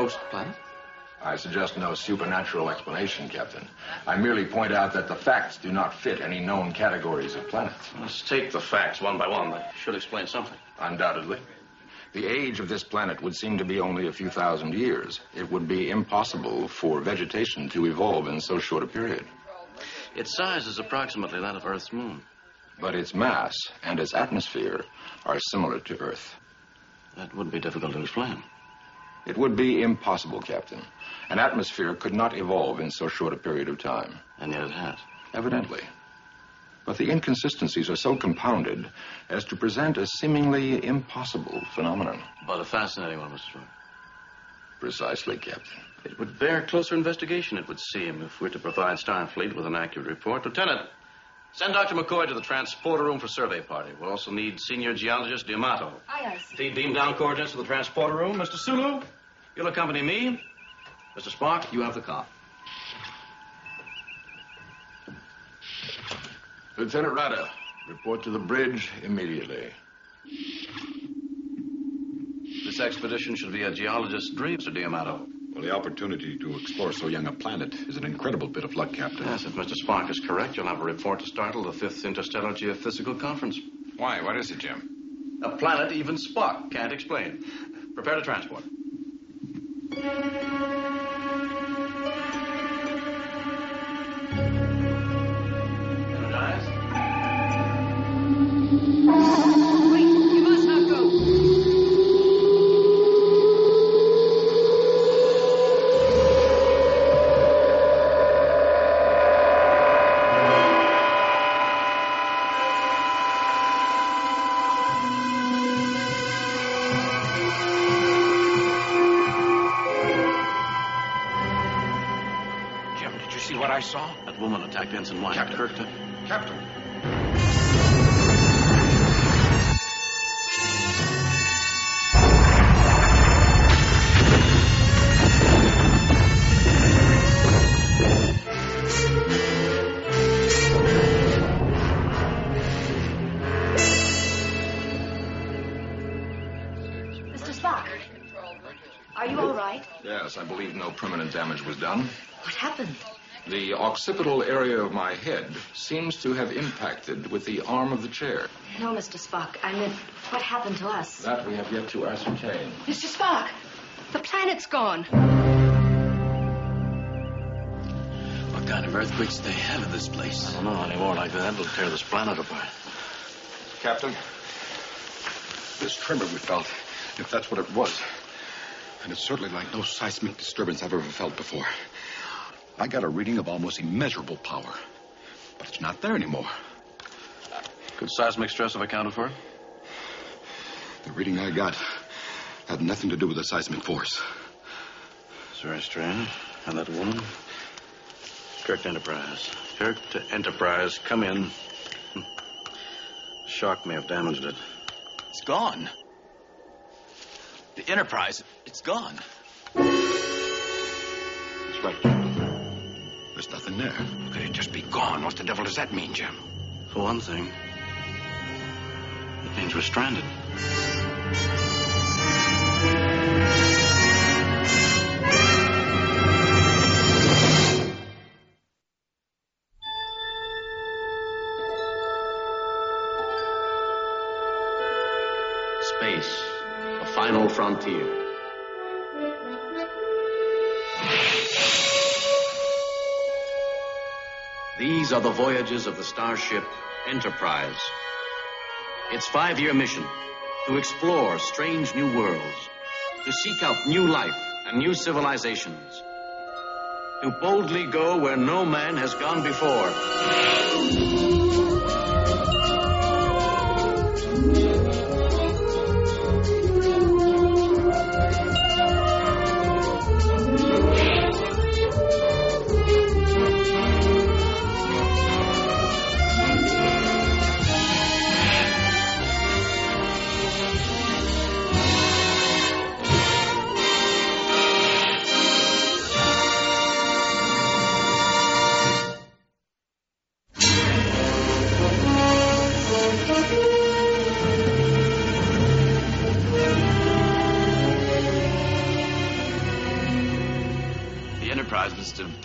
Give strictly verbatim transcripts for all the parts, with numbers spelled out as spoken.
ghost planet? I suggest no supernatural explanation, Captain. I merely point out that the facts do not fit any known categories of planets. Let's take the facts one by one. They should explain something. Undoubtedly. The age of this planet would seem to be only a few thousand years. It would be impossible for vegetation to evolve in so short a period. Its size is approximately that of Earth's moon. But its mass and its atmosphere are similar to Earth. That would be difficult to explain. It would be impossible, Captain. An atmosphere could not evolve in so short a period of time. And yet it has. Evidently. But the inconsistencies are so compounded as to present a seemingly impossible phenomenon. But a fascinating one, Mister Stewart. Precisely, Captain. It would bear closer investigation, it would seem, if we're to provide Starfleet with an accurate report. Lieutenant, send Doctor McCoy to the transporter room for survey party. We'll also need senior geologist D'Amato. Aye, aye. Feed beam down coordinates to the transporter room. Mister Sulu, you'll accompany me. Mister Spock, you have the car. Lieutenant Rada, report to the bridge immediately. This expedition should be a geologist's dream, Mister D'Amato. Well, the opportunity to explore so young a planet is an incredible bit of luck, Captain. Yes, if Mister Spock is correct, you'll have a report to startle the Fifth Interstellar Geophysical Conference. Why? What is it, Jim? A planet even Spock can't explain. Prepare to transport. Energize. Wait, you must not go. What I saw? That woman attacked Ensign White. Captain. Kirk to... Captain. Mister Spock, are you all right? Yes, I believe no permanent damage was done. What happened? The occipital area of my head seems to have impacted with the arm of the chair. No, Mister Spock. I meant, what happened to us? That we have yet to ascertain. Mister Spock, the planet's gone. What kind of earthquakes do they have in this place? I don't know. Any more like that will tear this planet apart. Captain, this tremor we felt, if that's what it was, and it's certainly like no seismic disturbance I've ever felt before. I got a reading of almost immeasurable power, but it's not there anymore. Could seismic stress have accounted for it? The reading I got had nothing to do with the seismic force. It's very strange. And that woman? Kirk to Enterprise. Kirk to Enterprise. Come in. Shock may have damaged it. It's gone. The Enterprise, it's gone. That's right, Captain. There's nothing there. Could it just be gone? What the devil does that mean, Jim? For one thing, it means we're stranded. Space, the final frontier. These are the voyages of the starship Enterprise. Its five-year mission, to explore strange new worlds, to seek out new life and new civilizations, to boldly go where no man has gone before.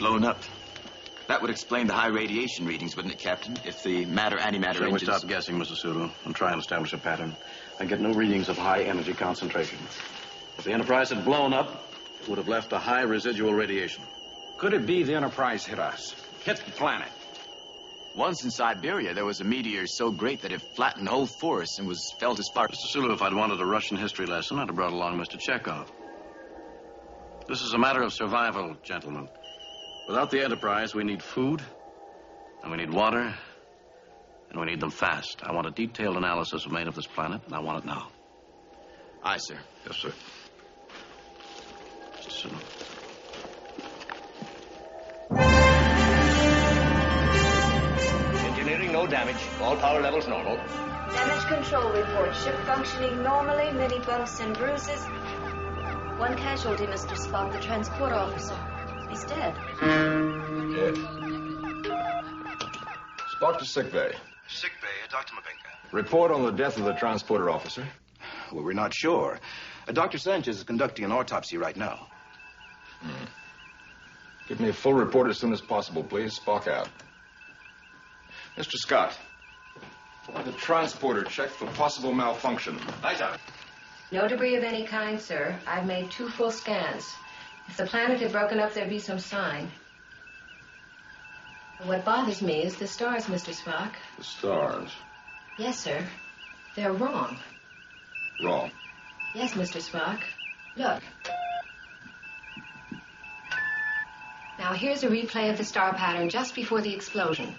blown up. That would explain the high radiation readings, wouldn't it, Captain? If the matter-antimatter Shall we engines... stop guessing, Mister Sulu, and try and establish a pattern? I get no readings of high energy concentration. If the Enterprise had blown up, it would have left a high residual radiation. Could it be the Enterprise hit us? Hit the planet? Once in Siberia, there was a meteor so great that it flattened whole forests and was felt as far... Mister Sulu, if I'd wanted a Russian history lesson, I'd have brought along Mister Chekhov. This is a matter of survival, gentlemen. Without the Enterprise, we need food, and we need water, and we need them fast. I want a detailed analysis made of this planet, and I want it now. Aye, sir. Yes, sir. Mister Sulu. Engineering, no damage. All power levels normal. Damage control report. Ship functioning normally. Many bumps and bruises. One casualty, Mister Spock, the transport officer. He's dead. Dead. Spock to sickbay. Sickbay, Doctor Mabinka. Report on the death of the transporter officer. Well, we're not sure. Uh, Doctor Sanchez is conducting an autopsy right now. Hmm. Give me a full report as soon as possible, please. Spock out. Mister Scott, the transporter checked for possible malfunction. Aye, sir. No debris of any kind, sir. I've made two full scans. If the planet had broken up, there'd be some sign. What bothers me is the stars, Mister Spock. The stars? Yes, sir. They're wrong. Wrong? Yes, Mister Spock. Look. Now, here's a replay of the star pattern just before the explosion.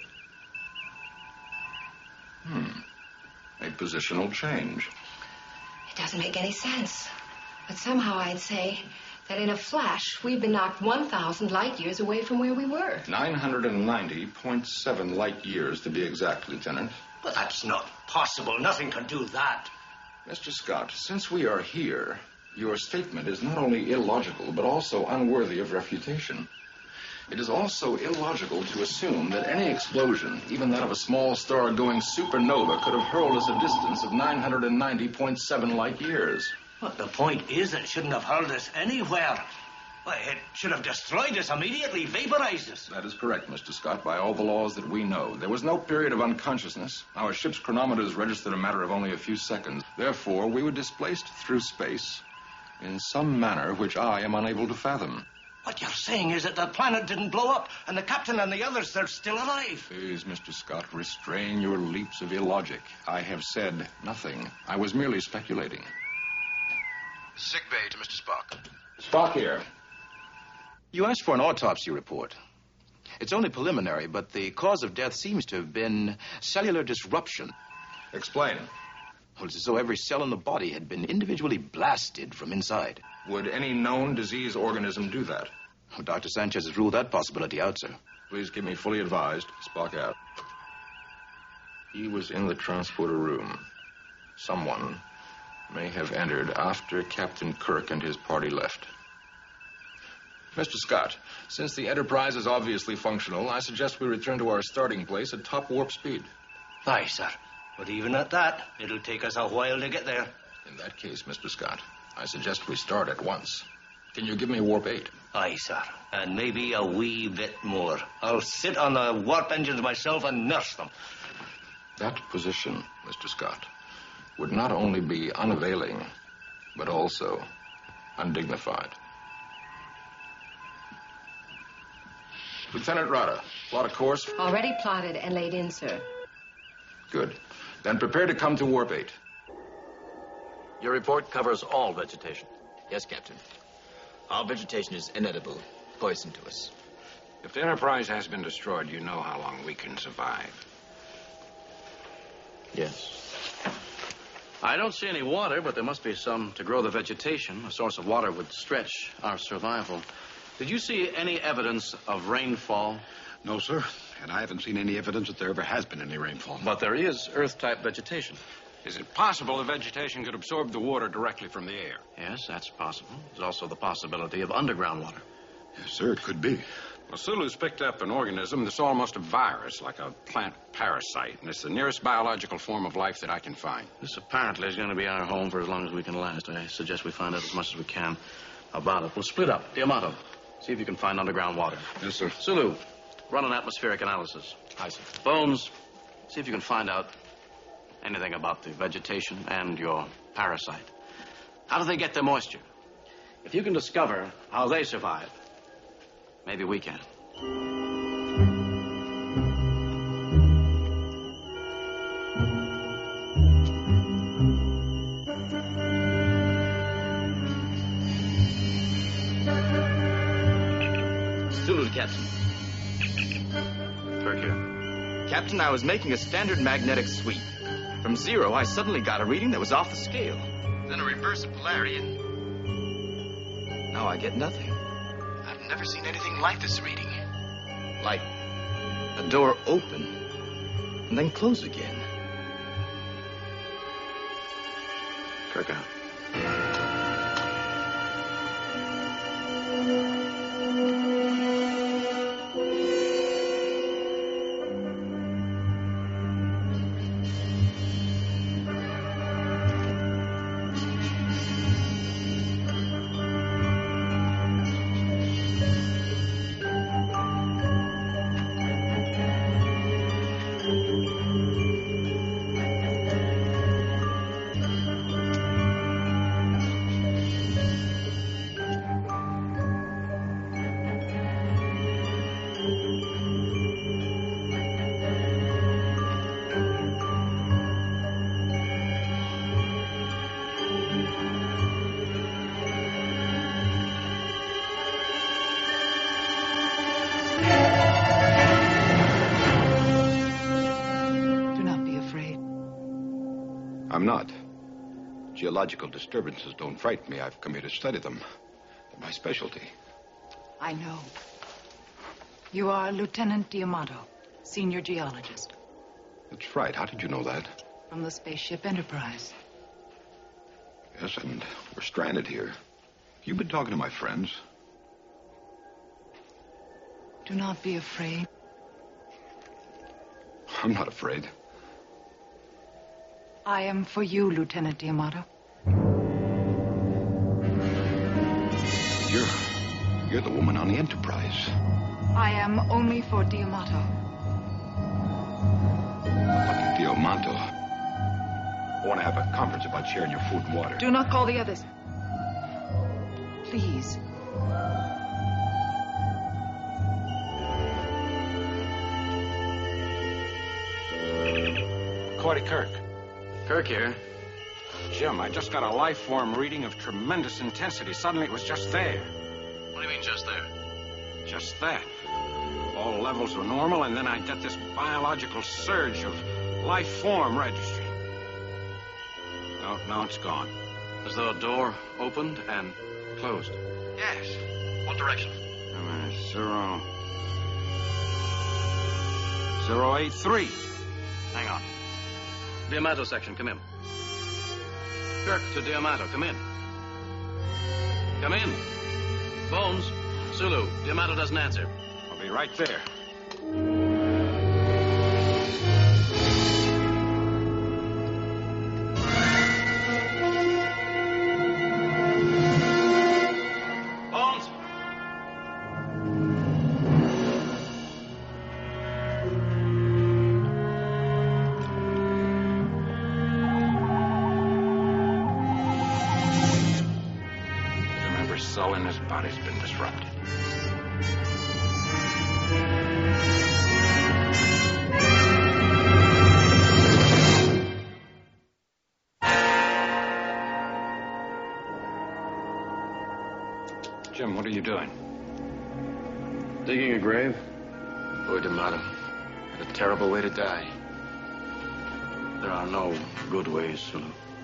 Hmm. A positional change. It doesn't make any sense. But somehow I'd say that in a flash, we've been knocked one thousand light years away from where we were. nine hundred ninety point seven light years, to be exact, Lieutenant. But that's not possible. Nothing can do that. Mister Scott, since we are here, your statement is not only illogical, but also unworthy of refutation. It is also illogical to assume that any explosion, even that of a small star going supernova, could have hurled us a distance of nine hundred ninety point seven light years. But the point is, it shouldn't have hurled us anywhere. Why, it should have destroyed us immediately, vaporized us. That is correct, Mister Scott, by all the laws that we know. There was no period of unconsciousness. Our ship's chronometers registered a matter of only a few seconds. Therefore, we were displaced through space in some manner which I am unable to fathom. What you're saying is that the planet didn't blow up, and the captain and the others, they're still alive. Please, Mister Scott, restrain your leaps of illogic. I have said nothing. I was merely speculating. Sickbay to Mister Spock. Spock here. You asked for an autopsy report. It's only preliminary, but the cause of death seems to have been cellular disruption. Explain. Well, it's as though every cell in the body had been individually blasted from inside. Would any known disease organism do that? Well, Doctor Sanchez has ruled that possibility out, sir. Please keep me fully advised. Spock out. He was in the transporter room. Someone may have entered after Captain Kirk and his party left. Mister Scott, since the Enterprise is obviously functional, I suggest we return to our starting place at top warp speed. Aye, sir. But even at that, it'll take us a while to get there. In that case, Mister Scott, I suggest we start at once. Can you give me warp eight? Aye, sir. And maybe a wee bit more. I'll sit on the warp engines myself and nurse them. That position, Mister Scott, would not only be unavailing, but also undignified. Lieutenant Rada, plot a course. Already plotted and laid in, sir. Good. Then prepare to come to warp eight. Your report covers all vegetation. Yes, Captain. Our vegetation is inedible, poison to us. If the Enterprise has been destroyed, you know how long we can survive. Yes. I don't see any water, but there must be some to grow the vegetation. A source of water would stretch our survival. Did you see any evidence of rainfall? No, sir. And I haven't seen any evidence that there ever has been any rainfall. But there is Earth-type vegetation. Is it possible the vegetation could absorb the water directly from the air? Yes, that's possible. There's also the possibility of underground water. Yes, sir, it could be. Well, Sulu's picked up an organism that's almost a virus, like a plant parasite, and it's the nearest biological form of life that I can find. This apparently is going to be our home for as long as we can last. I suggest we find out as much as we can about it. We'll split up. Diamato, See if you can find underground water. Yes, sir. Sulu, run an atmospheric analysis. Aye, sir. Bones, see if you can find out anything about the vegetation and your parasite. How do they get their moisture? If you can discover how they survive, maybe we can. Zulu to Captain. Kirk here. Captain, I was making a standard magnetic sweep. From zero, I suddenly got a reading that was off the scale. Then a reverse of polarity, and now I get nothing. I've never seen anything like this reading. Like a door open and then close again. Kirk out. I'm not. Geological disturbances don't frighten me. I've come here to study them. They're my specialty. I know. You are Lieutenant D'Amato, senior geologist. That's right. How did you know that? From the spaceship Enterprise. Yes, and we're stranded here. You've been talking to my friends. Do not be afraid. I'm not afraid. I am for you, Lieutenant D'Amato. You're... you're the woman on the Enterprise. I am only for D'Amato. Lucky D'Amato. I want to have a conference about sharing your food and water. Do not call the others. Please. Cordy Kirk. Kirk here. Jim, I just got a life form reading of tremendous intensity. Suddenly it was just there. What do you mean, just there? Just that. All levels were normal, and then I get this biological surge of life form registry. No, now it's gone. As though a door opened and closed. Yes. What direction? Uh, zero... Zero eight three. Hang on. D'Amato section, come in. Kirk to D'Amato, come in. Come in. Bones, Sulu, D'Amato doesn't answer. I'll be right there. Bones! Soul in his body's been disrupted. Jim, what are you doing? Digging a grave? Poor D'Amato. What a terrible way to die. There are no good ways, Sulu.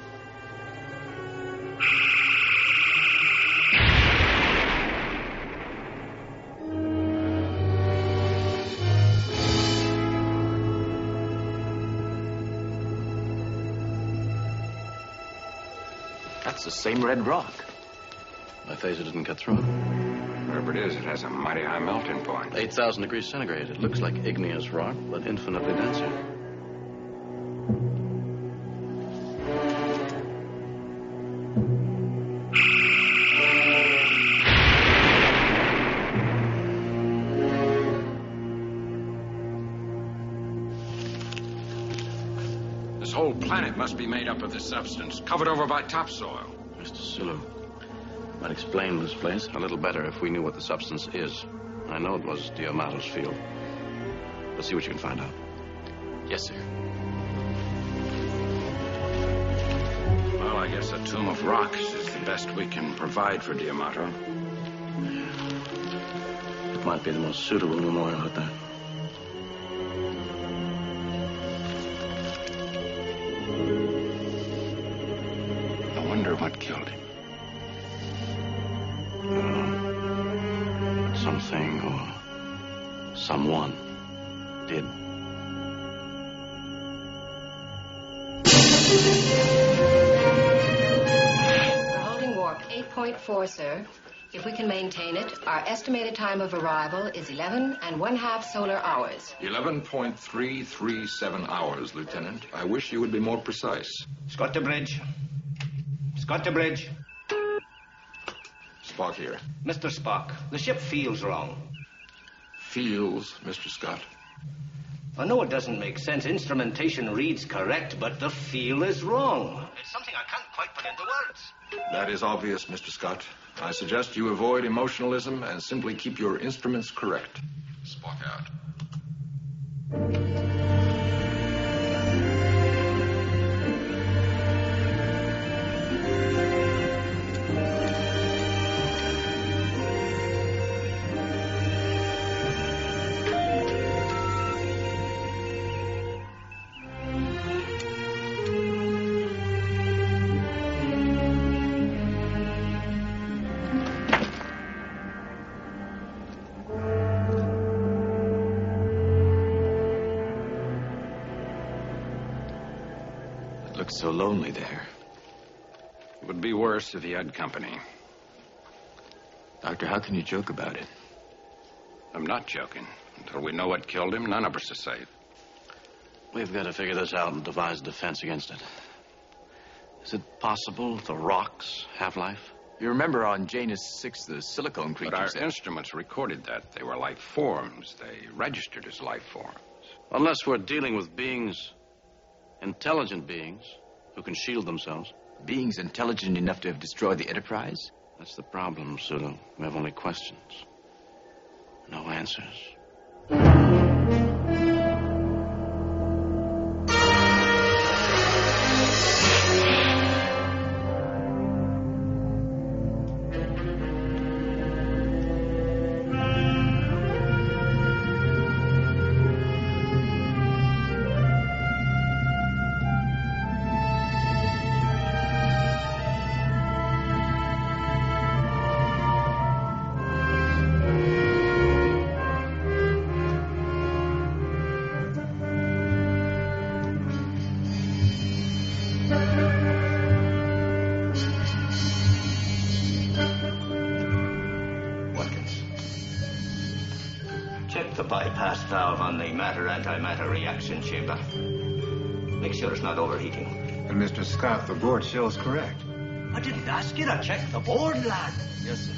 That's the same red rock. My phaser didn't cut through it. Wherever it is, it has a mighty high melting point. eight thousand degrees centigrade. It looks like igneous rock, but infinitely denser. whole planet must be made up of this substance, covered over by topsoil. Mister Sulu, might explain this place a little better if we knew what the substance is. I know it was Diamato's field. Let's see what you can find out. Yes, sir. Well, I guess a tomb of rocks is the best we can provide for Diamato. It might be the most suitable memorial out there. I wonder what killed him. I don't know. Something or someone did. We're holding warp eight point four, sir. If we can maintain it, our estimated time of arrival is eleven and one half solar hours. eleven point three three seven hours, Lieutenant. I wish you would be more precise. Scott to bridge. Scott to bridge. Spock here. Mister Spock, the ship feels wrong. Feels, Mister Scott. I know it doesn't make sense. Instrumentation reads correct, but the feel is wrong. It's something I can't quite put into words. That is obvious, Mister Scott. I suggest you avoid emotionalism and simply keep your instruments correct. Spock out. Looks so lonely there. It would be worse if he had company. Doctor, how can you joke about it? I'm not joking. Until we know what killed him, none of us are safe. We've got to figure this out and devise a defense against it. Is it possible the rocks have life? You remember on Janus six, the silicone creatures... But our there? instruments recorded that. They were life forms. They registered as life forms. Unless we're dealing with beings, intelligent beings, who can shield themselves. Beings intelligent enough to have destroyed the Enterprise? That's the problem, Sulu. We have only questions. No answers. Bypass valve on the matter-antimatter reaction chamber. Make sure it's not overheating. And Mister Scott, the board shows correct. I didn't ask you to check the board, lad. Yes, sir.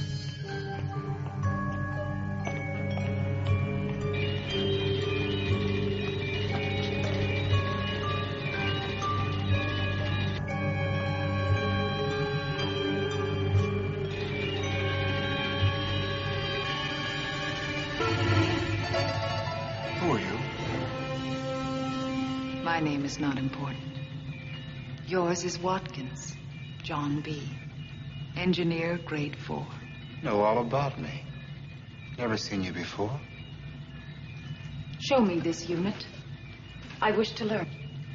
My name is not important. Yours is Watkins, John B. Engineer, grade four. Know all about me. Never seen you before. Show me this unit. I wish to learn.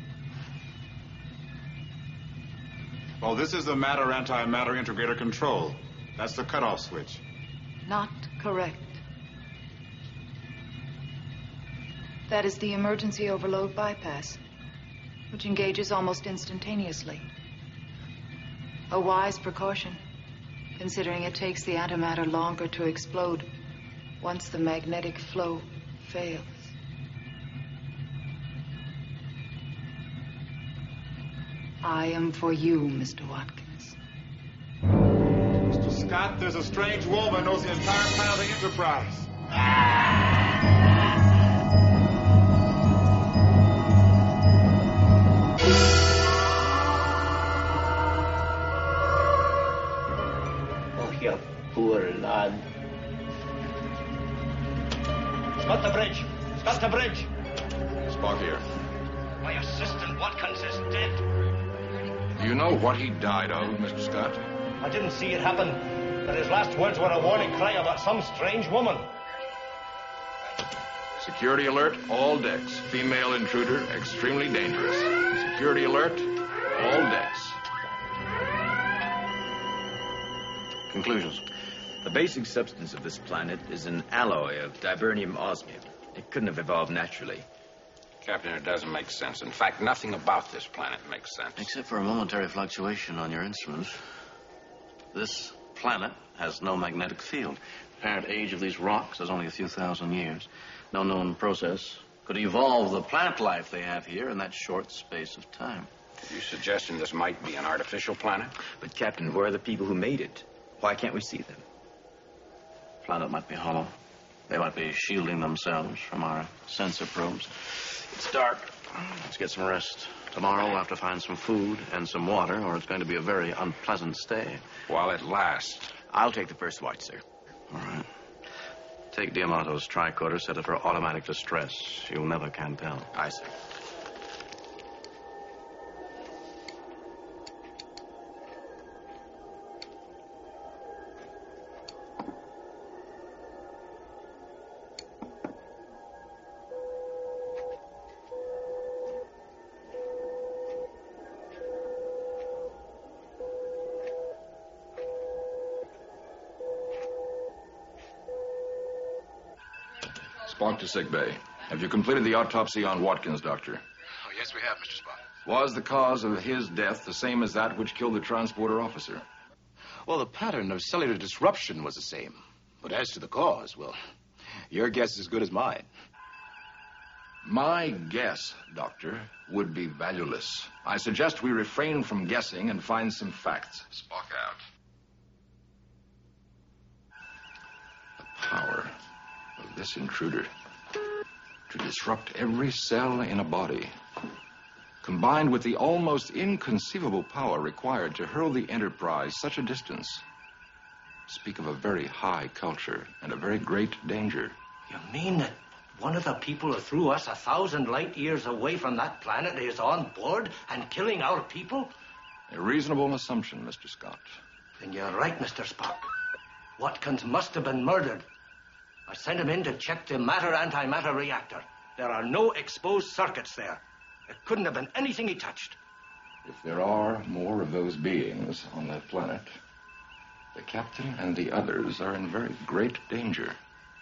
Well, this is the matter-antimatter integrator control. That's the cutoff switch. Not correct. That is the emergency overload bypass, which engages almost instantaneously. A wise precaution, considering it takes the antimatter longer to explode once the magnetic flow fails. I am for you, Mister Watkins. Mister Scott, there's a strange wolf that knows the entire plan of the Enterprise. Ah! Got the bridge. Spock here. My assistant, Watkins, is dead. Do you know what he died of, Mister Scott? I didn't see it happen, but his last words were a warning cry about some strange woman. Security alert, all decks. Female intruder, extremely dangerous. Security alert, all decks. Conclusions. The basic substance of this planet is an alloy of dibernium osmium. It couldn't have evolved naturally. Captain, it doesn't make sense. In fact, nothing about this planet makes sense. Except for a momentary fluctuation on your instruments. This planet has no magnetic field. Apparent age of these rocks is only a few thousand years. No known process could evolve the plant life they have here in that short space of time. Are you suggesting this might be an artificial planet? But, Captain, where are the people who made it? Why can't we see them? The planet might be hollow. They might be shielding themselves from our sensor probes. It's dark. Let's get some rest. Tomorrow we'll have to find some food and some water, or it's going to be a very unpleasant stay. While it lasts. I'll take the first watch, sir. All right. Take Diamato's tricorder, set it for automatic distress. You never can tell. Aye, sir. Spock to sick bay. Have you completed the autopsy on Watkins, Doctor? Oh, yes, we have, Mister Spock. Was the cause of his death the same as that which killed the transporter officer? Well, the pattern of cellular disruption was the same. But as to the cause, well, your guess is as good as mine. My guess, Doctor, would be valueless. I suggest we refrain from guessing and find some facts. Spock out. The power of this intruder to disrupt every cell in a body, combined with the almost inconceivable power required to hurl the Enterprise such a distance, speak of a very high culture and a very great danger. You mean that one of the people who threw us a thousand light years away from that planet is on board and killing our people? A reasonable assumption, Mister Scott. Then you're right, Mister Spock. Watkins must have been murdered. I sent him in to check the matter-antimatter reactor. There are no exposed circuits there. It couldn't have been anything he touched. If there are more of those beings on that planet, the captain and the others are in very great danger.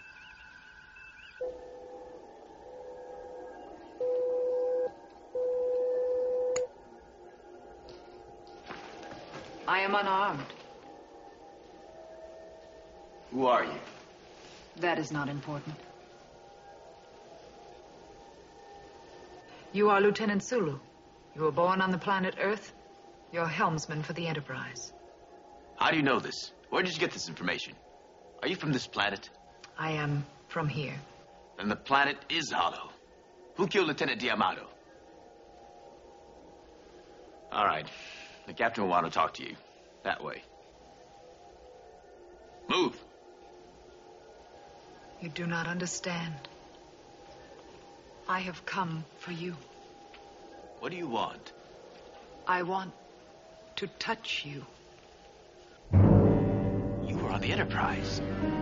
I am unarmed. Who are you? That is not important. You are Lieutenant Sulu. You were born on the planet Earth. You're helmsman for the Enterprise. How do you know this? Where did you get this information? Are you from this planet? I am from here. Then the planet is hollow. Who killed Lieutenant Diamato? All right. The captain will want to talk to you. That way. Move. You do not understand. I have come for you. What do you want? I want to touch you. You were on the Enterprise.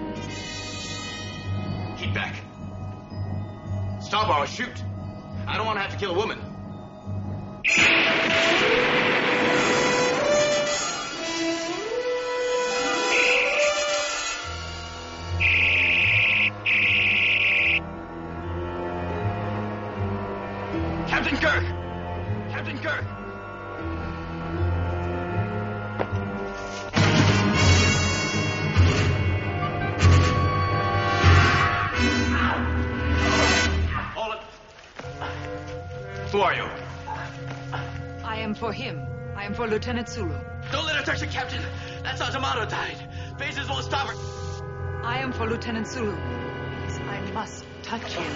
Keep back. Stop or I'll shoot. I don't want to have to kill a woman. Captain Kirk! Captain Kirk! Hold it. Who are you? I am for him. I am for Lieutenant Sulu. Don't let her touch the captain. That's how D'Amato died. Phasers won't stop her. I am for Lieutenant Sulu. Because I must touch him.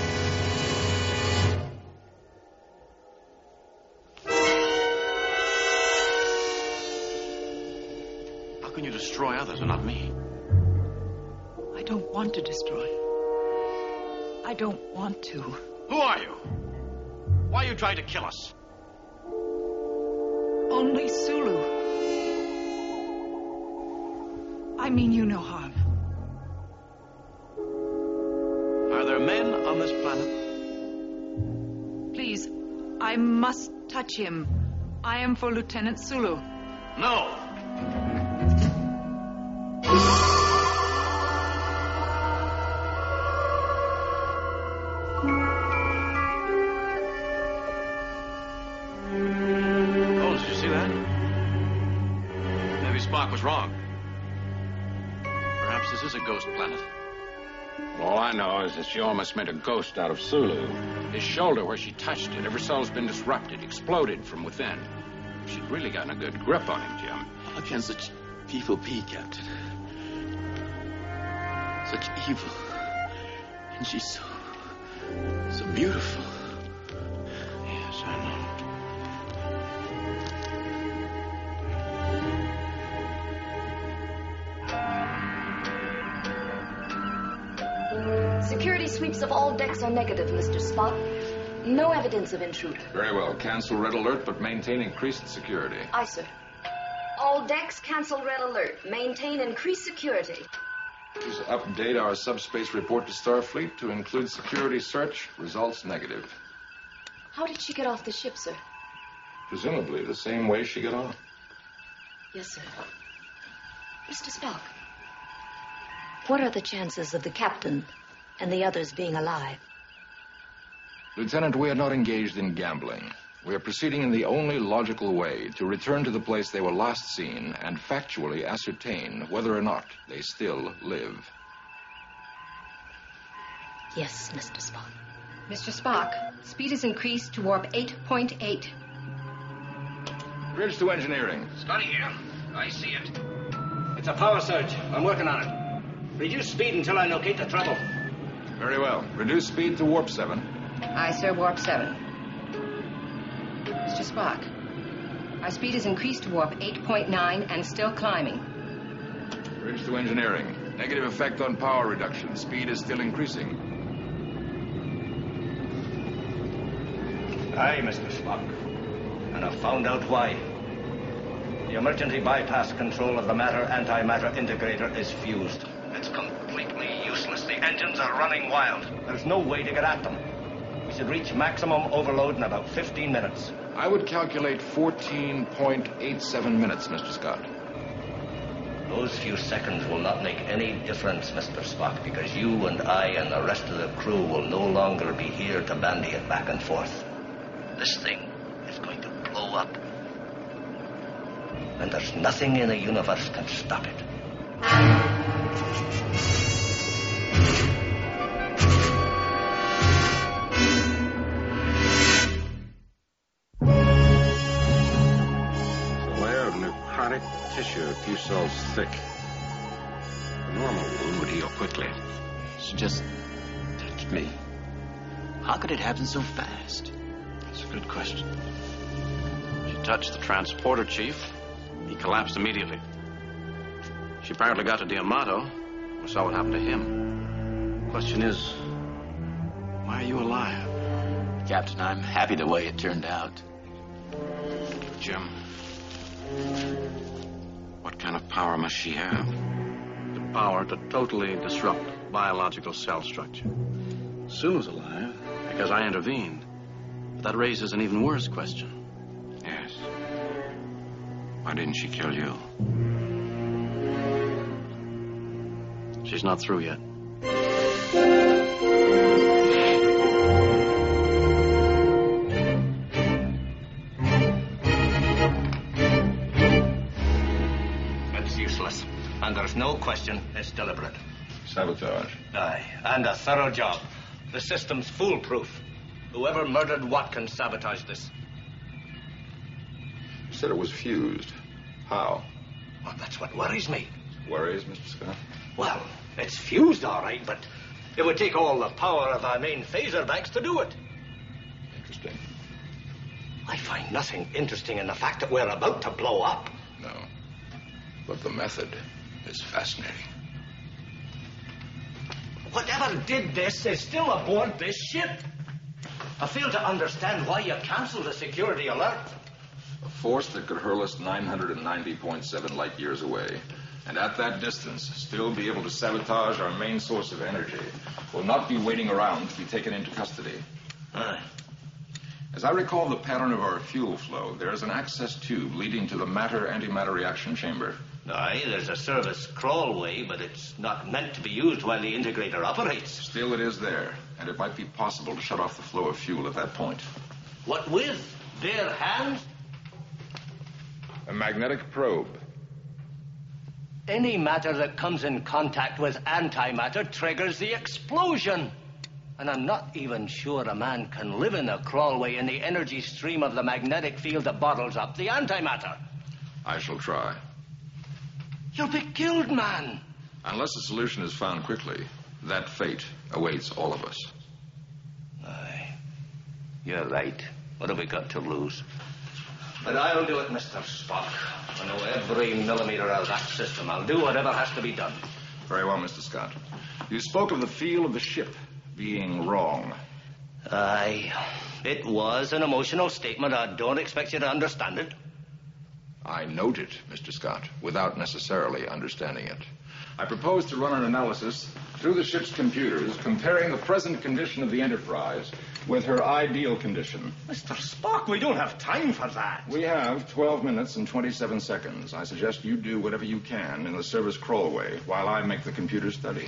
How can you destroy others and not me? I don't want to destroy. I don't want to. Who are you? Why are you trying to kill us? Only Sulu. I mean you no harm. Are there men on this planet? Please, I must touch him. I am for Lieutenant Sulu. No. Holmes, did you see that? Maybe Spock was wrong. Perhaps this is a ghost planet. All I know is that she almost made a ghost out of Sulu. His shoulder, where she touched it, every cell's been disrupted, exploded from within. She'd really gotten a good grip on him, Jim. How can such people be, Captain? Such evil. And she's so... so beautiful. Yes, I know. Security sweeps of all decks are negative, Mister Spock. No evidence of intruder. Very well. Cancel red alert, but maintain increased security. Aye, sir. All decks cancel red alert. Maintain increased security. Please update our subspace report to Starfleet to include security search. Results negative. How did she get off the ship, sir? Presumably the same way she got on. Yes, sir. Mister Spock, what are the chances of the captain and the others being alive? Lieutenant, we are not engaged in gambling. We are proceeding in the only logical way to return to the place they were last seen and factually ascertain whether or not they still live. Yes, Mister Spock. Mister Spock, speed is increased to warp eight point eight. Bridge to engineering. Scotty here. I see it. It's a power surge. I'm working on it. Reduce speed until I locate the trouble. Very well. Reduce speed to warp seven. Aye, sir, warp seven. Mister Spock, our speed is increased to warp eight point nine and still climbing. Bridge to engineering. Negative effect on power reduction. Speed is still increasing. Aye, Mister Spock. And I've found out why. The emergency bypass control of the matter-antimatter integrator is fused. It's completely useless. The engines are running wild. There's no way to get at them. We should reach maximum overload in about fifteen minutes. I would calculate fourteen point eight seven minutes, Mister Scott. Those few seconds will not make any difference, Mister Spock, because you and I and the rest of the crew will no longer be here to bandy it back and forth. This thing is going to blow up. And there's nothing in the universe can stop it. Tissue a few cells thick. A normal wound would heal quickly. She just touched me. How could it happen so fast? That's a good question. She touched the transporter chief. He collapsed immediately. She apparently got to D'Amato. We saw what happened to him. Question is, why are you alive? Captain, I'm happy the way it turned out. Jim, what kind of power must she have? The power to totally disrupt biological cell structure. Sulu's alive because I intervened. But that raises an even worse question. Yes. Why didn't she kill you? She's not through yet. And there's no question it's deliberate. Sabotage. Aye, and a thorough job. The system's foolproof. Whoever murdered Watkins sabotaged this. You said it was fused. How? Well, that's what worries me. Worries, Mister Scott? Well, it's fused, all right, but it would take all the power of our main phaser banks to do it. Interesting. I find nothing interesting in the fact that we're about to blow up. No. But the method is fascinating. Whatever did this is still aboard this ship. I fail to understand why you canceled the security alert. A force that could hurl us nine hundred ninety point seven light years away, and at that distance still be able to sabotage our main source of energy, will not be waiting around to be taken into custody. Aye. As I recall the pattern of our fuel flow, there is an access tube leading to the matter-antimatter reaction chamber. Aye, there's a service crawlway, but it's not meant to be used while the integrator operates. Still, it is there, and it might be possible to shut off the flow of fuel at that point. What with? Bare hands? A magnetic probe. Any matter that comes in contact with antimatter triggers the explosion. And I'm not even sure a man can live in a crawlway in the energy stream of the magnetic field that bottles up the antimatter. I shall try. You'll be killed, man. Unless a solution is found quickly, that fate awaits all of us. Aye. You're right. What have we got to lose? But I'll do it, Mister Spock. I know every millimeter of that system. I'll do whatever has to be done. Very well, Mister Scott. You spoke of the feel of the ship being wrong. Aye. It was an emotional statement. I don't expect you to understand it. I note it, Mister Scott, without necessarily understanding it. I propose to run an analysis through the ship's computers, comparing the present condition of the Enterprise with her ideal condition. Mister Spock, we don't have time for that. We have twelve minutes and twenty-seven seconds. I suggest you do whatever you can in the service crawlway while I make the computer study.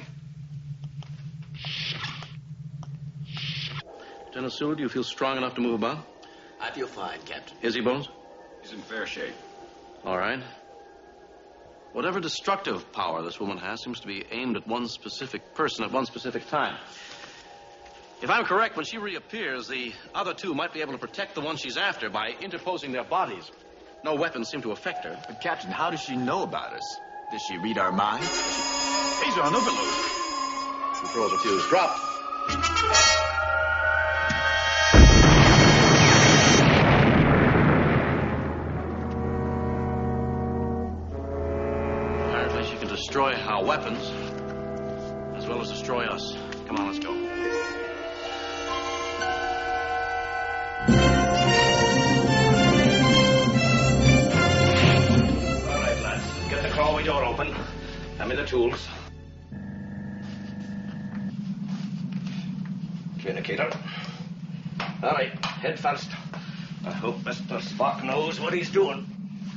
Lieutenant Sewell, do you feel strong enough to move about? I feel fine, Captain. Is he, Bones? He's in fair shape. All right. Whatever destructive power this woman has seems to be aimed at one specific person at one specific time. If I'm correct, when she reappears, the other two might be able to protect the one she's after by interposing their bodies. No weapons seem to affect her. But, Captain, how does she know about us? Does she read our minds? Phaser on overload. Controls are fused. Drop. Apparently she can destroy our weapons as well as destroy us. Come on, let's go. All right, lads. Get the crawlway door open. Hand me the tools. Communicator. All right, head first. I hope Mister Spock knows what he's doing.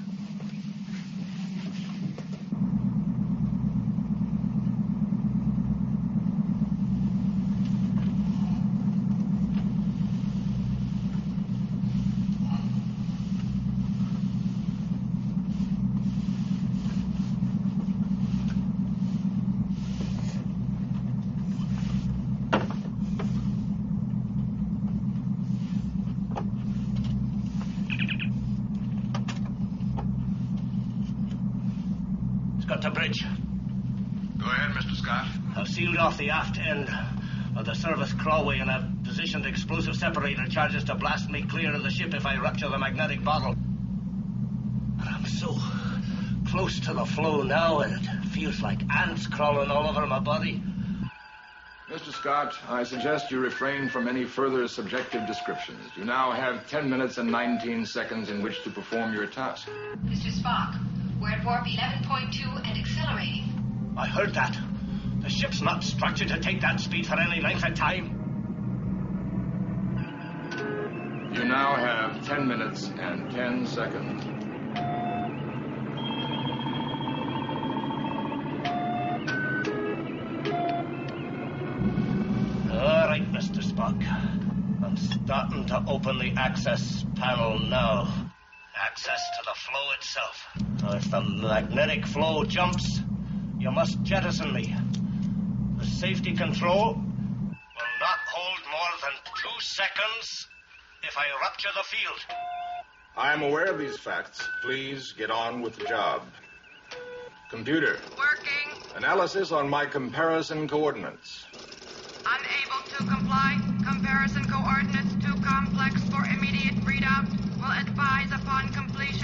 Got the bridge. Go ahead, Mister Scott. I've sealed off the aft end of the service crawlway and I've positioned explosive separator charges to blast me clear of the ship if I rupture the magnetic bottle. But I'm so close to the flow now and it feels like ants crawling all over my body. Mister Scott, I suggest you refrain from any further subjective descriptions. You now have ten minutes and nineteen seconds in which to perform your task. Mister Spock, we're at warp eleven point two and accelerating. I heard that. The ship's not structured to take that speed for any length of time. You now have ten minutes and ten seconds. All right, Mister Spock. I'm starting to open the access panel now. Access to the flow itself. Now, if the magnetic flow jumps, you must jettison me. The safety control will not hold more than two seconds if I rupture the field. I am aware of these facts. Please get on with the job. Computer. Working. Analysis on my comparison coordinates. Unable to comply. Comparison coordinates too complex for immediate readout. Will advise upon completion.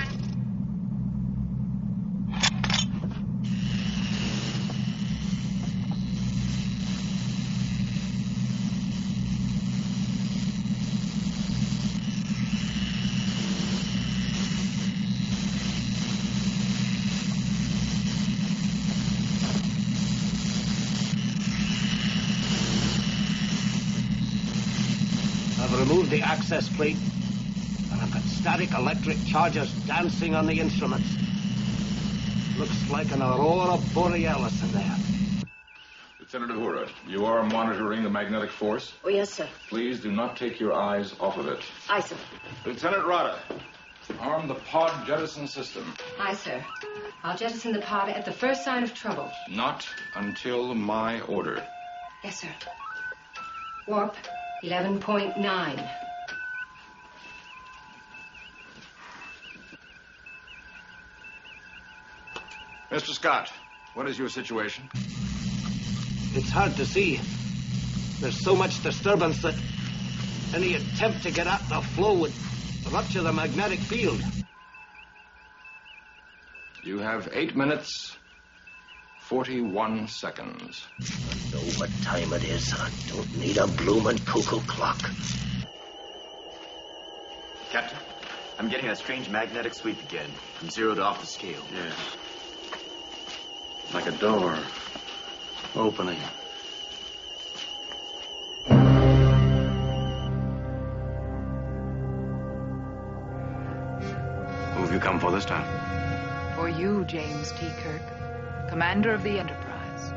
I've removed the access plate, and I've got static electric charges dancing on the instruments. Looks like an aurora borealis in there. Lieutenant Uhura, you are monitoring the magnetic force? Oh, yes, sir. Please do not take your eyes off of it. Aye, sir. Lieutenant Rada, arm the pod jettison system. Aye, sir. I'll jettison the pod at the first sign of trouble. Not until my order. Yes, sir. Warp eleven point nine. Mister Scott, what is your situation? It's hard to see. There's so much disturbance that any attempt to get at the flow would rupture the magnetic field. You have eight minutes, forty-one seconds. I know what time it is. I don't need a bloomin' cuckoo clock. Captain, I'm getting that strange magnetic sweep again, from zero to off the scale. Yes. Like a door opening. Who have you come for this time? For you, James T. Kirk, commander of the Enterprise.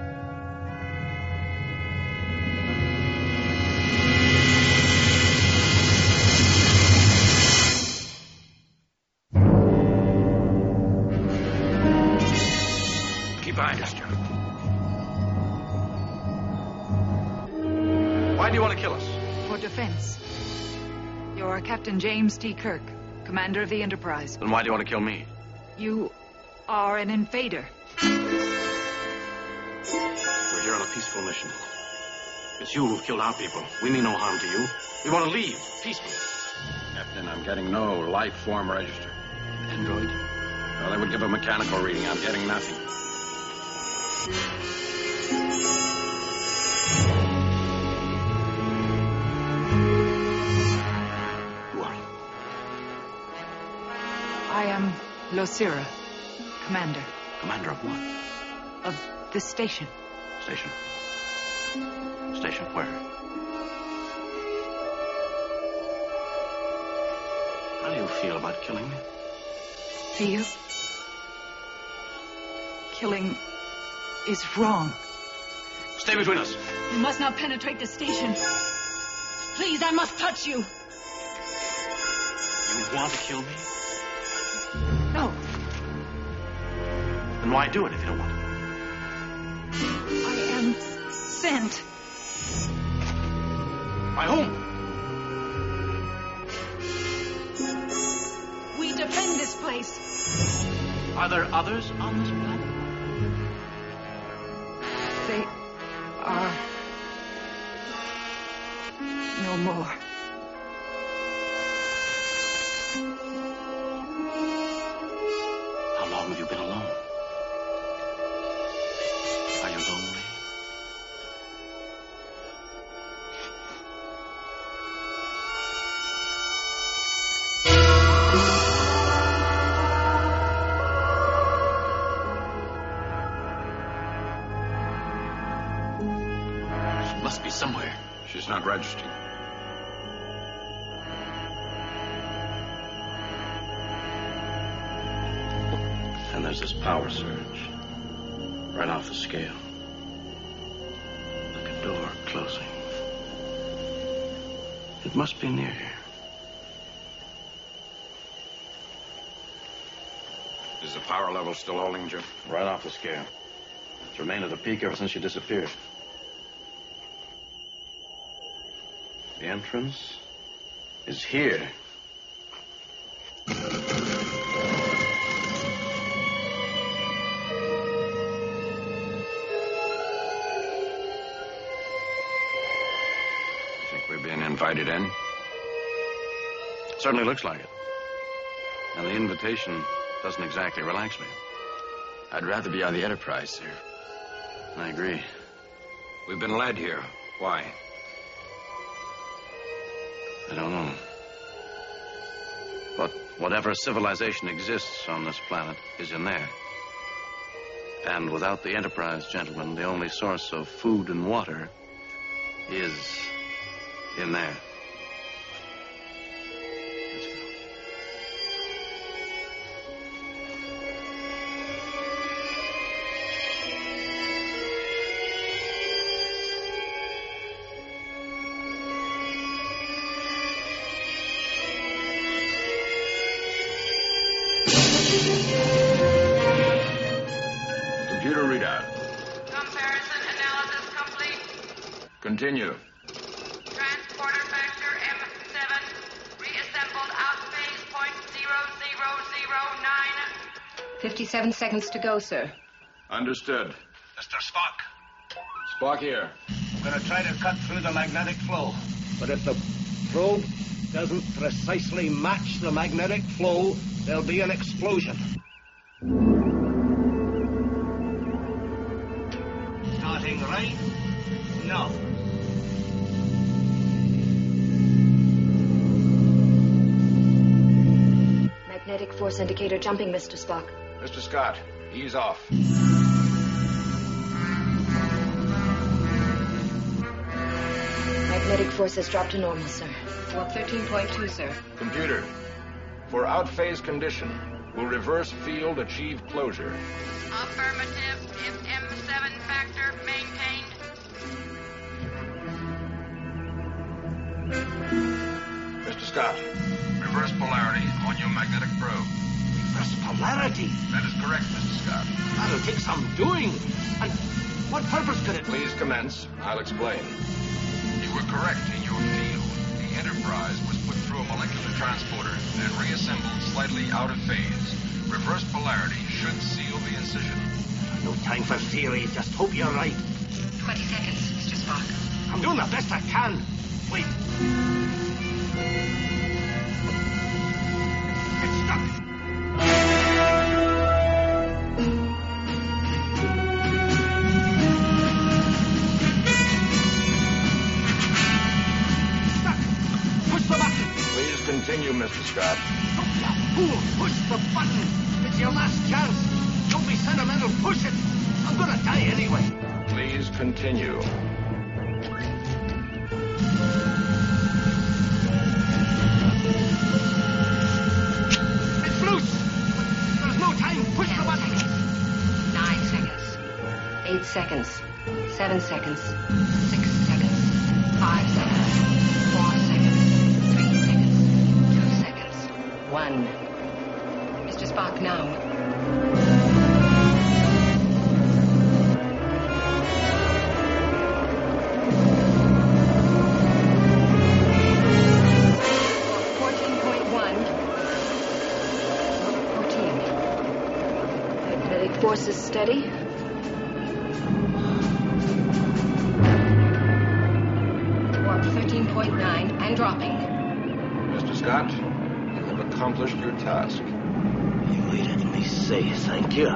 Keep behind us, Joe. Why do you want to kill us? For defense. You're Captain James T. Kirk, commander of the Enterprise. Then why do you want to kill me? You are an invader. We're here on a peaceful mission. It's you who've killed our people. We mean no harm to you. We want to leave peacefully. Captain, I'm getting no life form register. Android? Well, they would give a mechanical reading. I'm getting nothing. Who are you? I am Losira, commander. Commander of what? Of the station. Station. Station where? How do you feel about killing me? Feel? Killing is wrong. Stay between us. You must not penetrate the station. Please, I must touch you. You want to kill me? No. Then why do it if you don't want to? I am sent. By whom? We defend this place. Are there others on this planet? They are no more. How long have you been alone? Are you lonely? She must be somewhere. She's not registering. And there's this power surge. Right off the scale. Like a door closing. It must be near here. Is the power level still holding, Jim? Right off the scale. It's remained at the peak ever since she disappeared. The entrance is here. Think we're being invited in? Certainly looks like it. And the invitation doesn't exactly relax me. I'd rather be on the Enterprise, sir. I agree. We've been led here. Why? I don't know. But whatever civilization exists on this planet is in there. And without the Enterprise, gentlemen, the only source of food and water is in there. Computer readout. Comparison analysis complete. Continue. Transporter factor M seven. Reassembled outphase point zero zero zero nine. fifty-seven seconds to go, sir. Understood. Mister Spock, Spock here. I'm going to try to cut through the magnetic flow. But if the probe doesn't precisely match the magnetic flow, there'll be an explosion. Starting right now. Magnetic force indicator jumping, Mister Spock. Mister Scott, ease off. Magnetic force has dropped to normal, sir. Well, thirteen point two, sir. Computer, for outphase condition, will reverse field achieve closure? Affirmative. If M seven factor maintained. Mister Scott, reverse polarity on your magnetic probe. Reverse polarity? That is correct, Mister Scott. That'll take some doing. And what purpose could it... Please commence. I'll explain. You were correct in your field. The Enterprise was put through a molecular transporter and reassembled slightly out of phase. Reverse polarity should seal the incision. No time for theory. Just hope you're right. Twenty seconds, Mister Spock. I'm doing the best I can. Wait. It's stuck. Continue, Mister Scott. Don't you fool! Push the button! It's your last chance! Don't be sentimental! Push it! I'm gonna die anyway! Please continue. It's loose! But there's no time! Push Ten the button! Seconds. Nine seconds. Eight seconds. Seven seconds. Six seconds. Five seconds. Four seconds. One. Mister Spock, now. Fourteen point one. Fourteen. Magnetic force is steady. Warp thirteen point nine and dropping. Mister Scott, accomplished your task. You waited me say thank you.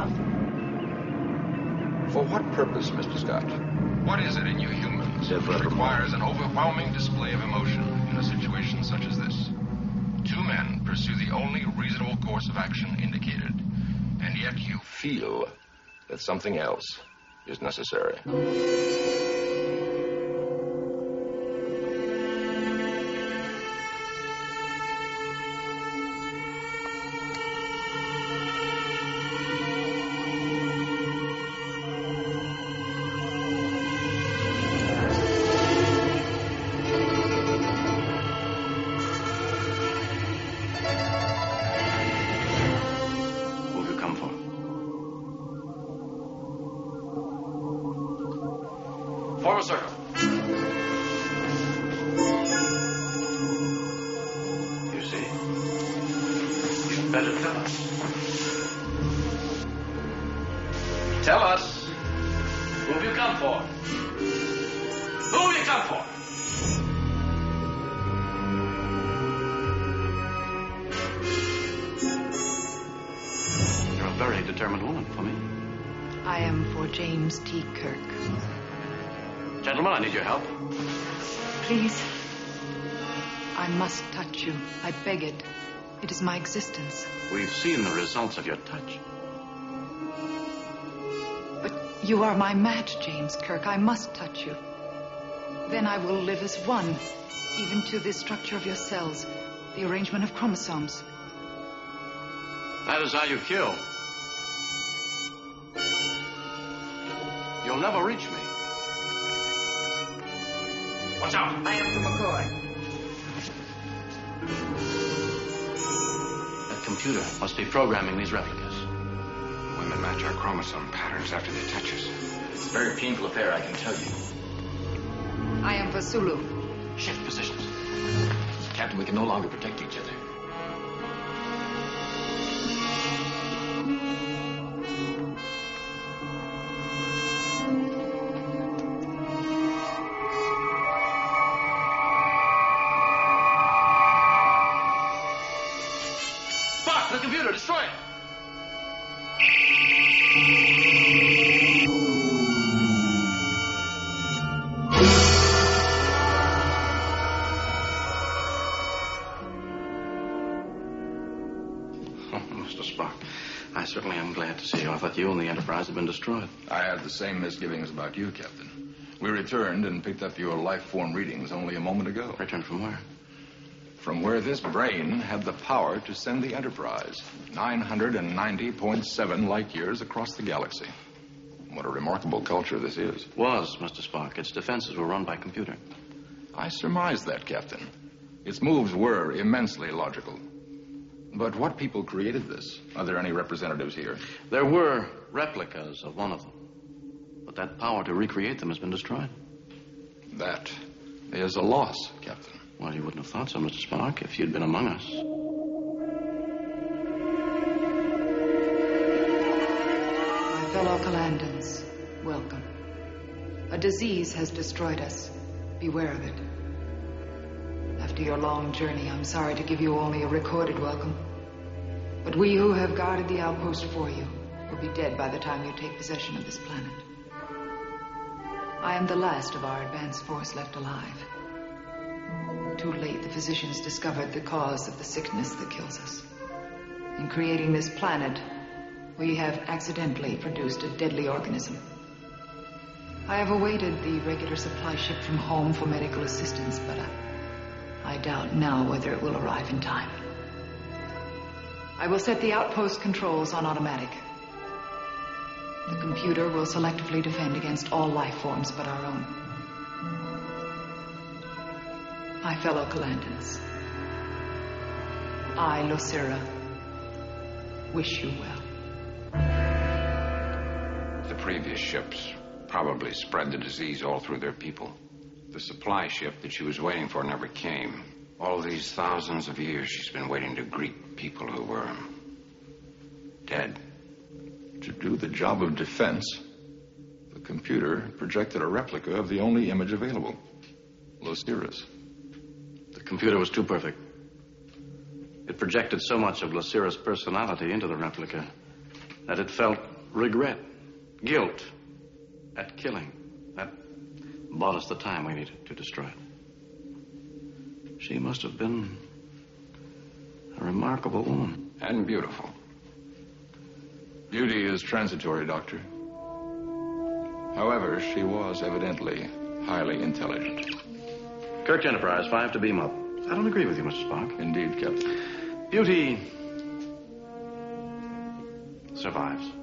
For what purpose, Mister Scott? What is it in you humans that requires an overwhelming display of emotion in a situation such as this? Two men pursue the only reasonable course of action indicated, and yet you feel that something else is necessary. Form a circle. You see, you'd better tell us. Tell us who have you come for? Who have you come for? You're a very determined woman for me. I am for James T. Kirk. Gentlemen, I need your help. Please. I must touch you. I beg it. It is my existence. We've seen the results of your touch. But you are my match, James Kirk. I must touch you. Then I will live as one, even to the structure of your cells, the arrangement of chromosomes. That is how you kill. You'll never reach me. Watch out! I am from McCoy. That computer must be programming these replicas. match our chromosome patterns after they touch us. It's a very painful affair, I can tell you. I am Vasulu. Shift positions. Captain, we can no longer protect each other. Spock, the computer, destroy it! Mister Spock, I certainly am glad to see you. I thought you and the Enterprise had been destroyed. I had the same misgivings about you, Captain. We returned and picked up your life form readings only a moment ago. Returned from where? From where this brain had the power to send the Enterprise nine hundred ninety point seven light years across the galaxy. What a remarkable culture this is. Was, Mister Spock. Its defenses were run by computer. I surmised that, Captain. Its moves were immensely logical. But what people created this? Are there any representatives here? There were replicas of one of them. But that power to recreate them has been destroyed. That is a loss, Captain. Well, you wouldn't have thought so, Mister Spock, if you'd been among us. My fellow Kalandans, welcome. A disease has destroyed us. Beware of it. After your long journey, I'm sorry to give you only a recorded welcome. But we who have guarded the outpost for you will be dead by the time you take possession of this planet. I am the last of our advanced force left alive. Too late, the physicians discovered the cause of the sickness that kills us. In creating this planet, we have accidentally produced a deadly organism. I have awaited the regular supply ship from home for medical assistance, but I... I doubt now whether it will arrive in time. I will set the outpost controls on automatic. The computer will selectively defend against all life forms but our own. My fellow Kalandans, I, Losira, wish you well. The previous ships probably spread the disease all through their people. The supply ship that she was waiting for never came. All these thousands of years she's been waiting to greet people who were dead. To do the job of defense, the computer projected a replica of the only image available, Losira's. The computer was too perfect. It projected so much of Losira's personality into the replica that it felt regret, guilt at killing. That bought us the time we needed to destroy it. She must have been a remarkable woman. And beautiful. Beauty is transitory, Doctor. However, she was evidently highly intelligent. Kirk Enterprise, five to beam up. I don't agree with you, Mister Spock. Indeed, Captain. Beauty survives.